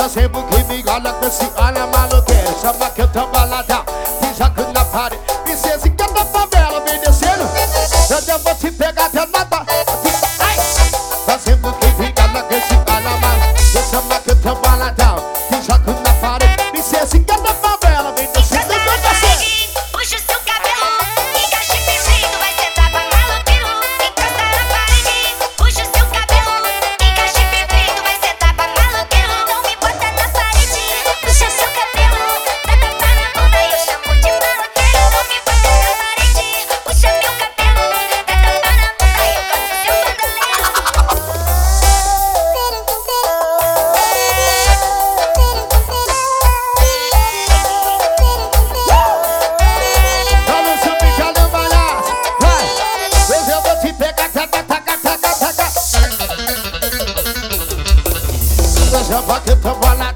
Você que me olha com esse olha maluqueiro. Chama que eu tô baladão, te jogo na parede. Princesinha da favela, me descendo. Eu vou te pegar até nada. Você que me olha com esse olha maluqueiro. Chama que eu tô baladão, te jogo na parede. Princesinha da favela, me descendo. Puxa o seu cabelo, encaixe perfeito, vai sentar pra maloqueiro. Encosta na parede. Puxa o seu cabelo, encaixe perfeito, vai sentar pra maloqueiro. Não me bota na parede. Puxa o seu cabelo, dá tapa na bunda e eu chamo de maloqueiro. Não me bota na parede. Puxa meu cabelo, dá tapa na bunda e eu gosto seu bandaleiro. Chama que eu tô baladão.